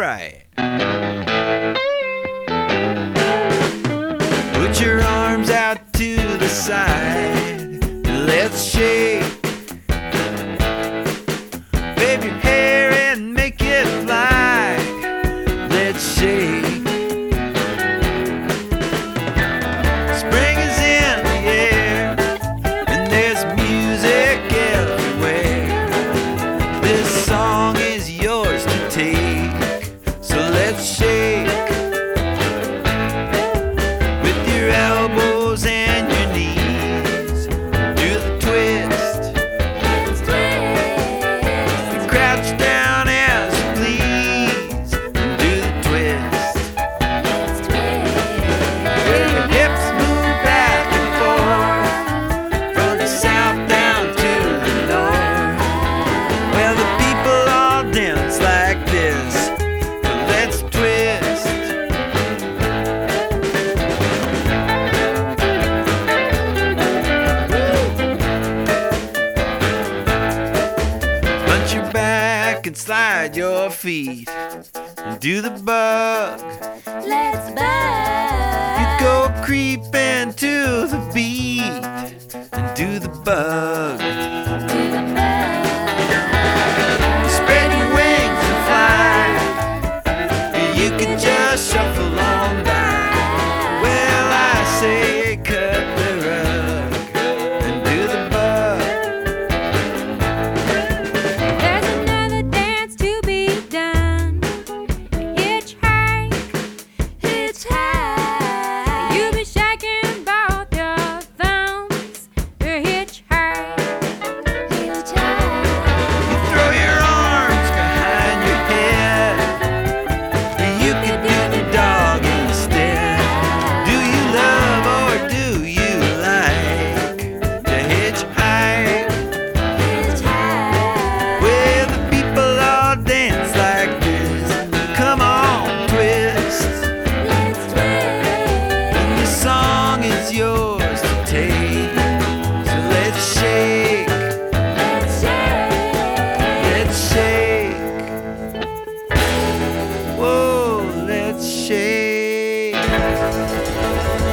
right. Put your arms out to the side. Let's shake. Wave your hair and make it fly. Let's shake. Spring is in the air and there's music everywhere. This song is yours to take, so let's shake. With your elbows and your knees, do the twist. Let's twist. Crouch down as you please and do the twist. Let's twist. With your hips move back and forth from the south down to the north. Well, the people all dance like this, so let's twist. Punch your back and slide your feet and do the bug. Let's buzz. You go creeping to the beat and do the bug. Do the buzz. Spread your wings and fly. You can just shuffle on by. Well, I say cut the rug and do the bug. There's another dance to be done. Hitchhike, hitchhike. You be shaking both your thumbs. Hitchhike, hitchhike. Throw your arms behind your head. You can do the dog instead. Do you love or do you like to hitchhike? Well, the people all dance like this. Come on, twist. And the song is yours to take. So let's shake. Let's shake. Whoa, let's shake.